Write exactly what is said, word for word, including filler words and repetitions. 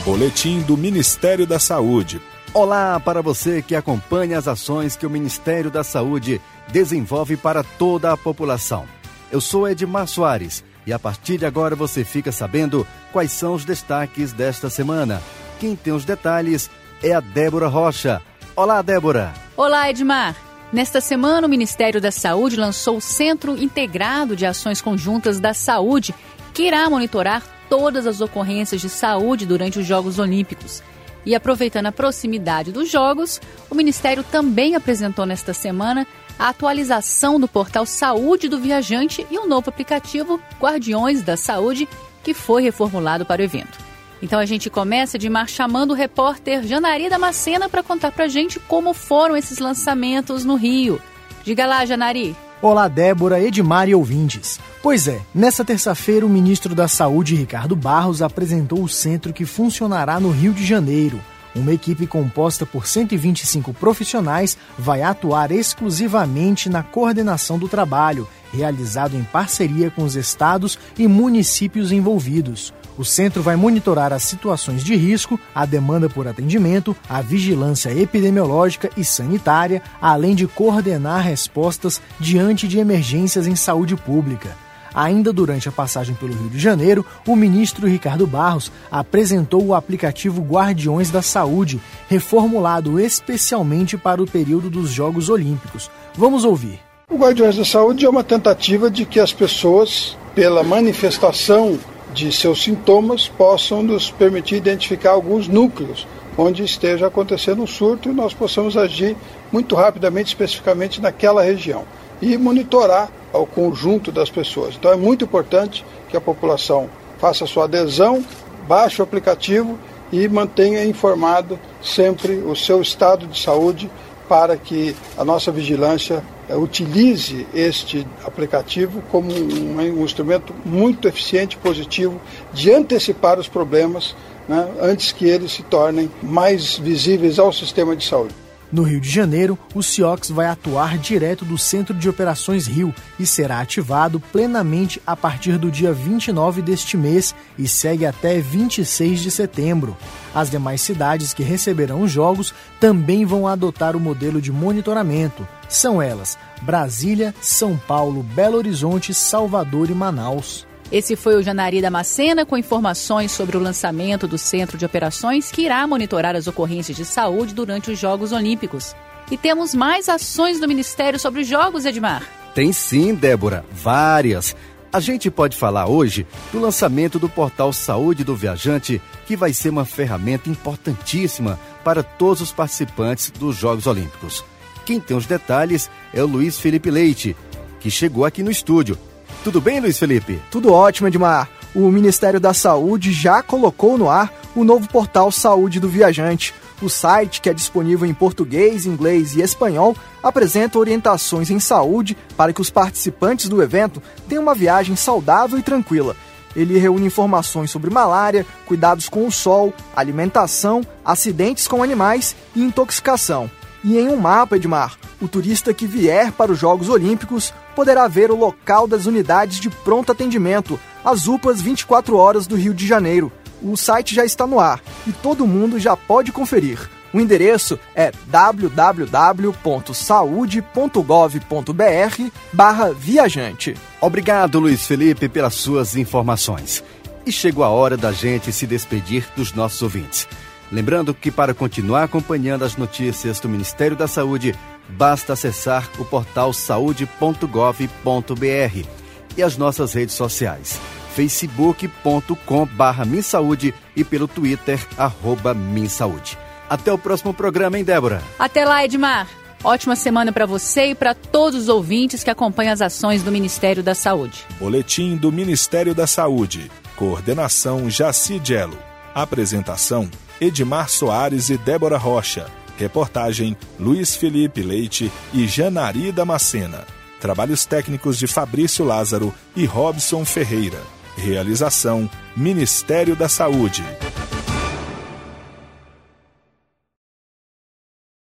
Boletim do Ministério da Saúde. Olá para você que acompanha as ações que o Ministério da Saúde desenvolve para toda a população. Eu sou Edmar Soares e a partir de agora você fica sabendo quais são os destaques desta semana. Quem tem os detalhes é a Débora Rocha. Olá, Débora. Olá, Edmar. Nesta semana, o Ministério da Saúde lançou o Centro Integrado de Ações Conjuntas da Saúde, que irá monitorar todas as ocorrências de saúde durante os Jogos Olímpicos. E aproveitando a proximidade dos Jogos, o Ministério também apresentou nesta semana a atualização do portal Saúde do Viajante e um novo aplicativo Guardiões da Saúde, que foi reformulado para o evento. Então a gente começa, Edmar, chamando o repórter Janari Damascena para contar para a gente como foram esses lançamentos no Rio. Diga lá, Janari. Olá, Débora, Edmar e ouvintes. Pois é, nesta terça-feira o ministro da Saúde, Ricardo Barros, apresentou o centro que funcionará no Rio de Janeiro. Uma equipe composta por cento e vinte e cinco profissionais vai atuar exclusivamente na coordenação do trabalho, realizado em parceria com os estados e municípios envolvidos. O centro vai monitorar as situações de risco, a demanda por atendimento, a vigilância epidemiológica e sanitária, além de coordenar respostas diante de emergências em saúde pública. Ainda durante a passagem pelo Rio de Janeiro, o ministro Ricardo Barros apresentou o aplicativo Guardiões da Saúde, reformulado especialmente para o período dos Jogos Olímpicos. Vamos ouvir. O Guardiões da Saúde é uma tentativa de que as pessoas, pela manifestação de seus sintomas, possam nos permitir identificar alguns núcleos onde esteja acontecendo um surto e nós possamos agir muito rapidamente, especificamente naquela região, e monitorar ao conjunto das pessoas. Então é muito importante que a população faça sua adesão, baixe o aplicativo e mantenha informado sempre o seu estado de saúde para que a nossa vigilância utilize este aplicativo como um, um instrumento muito eficiente e positivo de antecipar os problemas, né, antes que eles se tornem mais visíveis ao sistema de saúde. No Rio de Janeiro, o CIOX vai atuar direto do Centro de Operações Rio e será ativado plenamente a partir do dia vinte e nove deste mês e segue até vinte e seis de setembro. As demais cidades que receberão os jogos também vão adotar o modelo de monitoramento. São elas Brasília, São Paulo, Belo Horizonte, Salvador e Manaus. Esse foi o Janari Damascena com informações sobre o lançamento do Centro de Operações que irá monitorar as ocorrências de saúde durante os Jogos Olímpicos. E temos mais ações do Ministério sobre os Jogos, Edmar? Tem sim, Débora, várias. A gente pode falar hoje do lançamento do portal Saúde do Viajante, que vai ser uma ferramenta importantíssima para todos os participantes dos Jogos Olímpicos. Quem tem os detalhes é o Luiz Felipe Leite, que chegou aqui no estúdio. Tudo bem, Luiz Felipe? Tudo ótimo, Edmar. O Ministério da Saúde já colocou no ar o novo portal Saúde do Viajante. O site, que é disponível em português, inglês e espanhol, apresenta orientações em saúde para que os participantes do evento tenham uma viagem saudável e tranquila. Ele reúne informações sobre malária, cuidados com o sol, alimentação, acidentes com animais e intoxicação. E em um mapa, Edmar, o turista que vier para os Jogos Olímpicos poderá ver o local das unidades de pronto atendimento, as U P As vinte e quatro horas do Rio de Janeiro. O site já está no ar e todo mundo já pode conferir. O endereço é w w w ponto saude ponto gov ponto b r barra viajante. Obrigado, Luiz Felipe, pelas suas informações. E chegou a hora da gente se despedir dos nossos ouvintes. Lembrando que para continuar acompanhando as notícias do Ministério da Saúde, basta acessar o portal saude ponto gov ponto b r e as nossas redes sociais, facebook ponto com barra minsaude e pelo Twitter, arroba minsaude. Até o próximo programa, hein, Débora? Até lá, Edmar. Ótima semana para você e para todos os ouvintes que acompanham as ações do Ministério da Saúde. Boletim do Ministério da Saúde. Coordenação Jaci Gelo. Apresentação Edmar Soares e Débora Rocha. Reportagem Luiz Felipe Leite e Janari Damascena. Trabalhos técnicos de Fabrício Lázaro e Robson Ferreira. Realização Ministério da Saúde.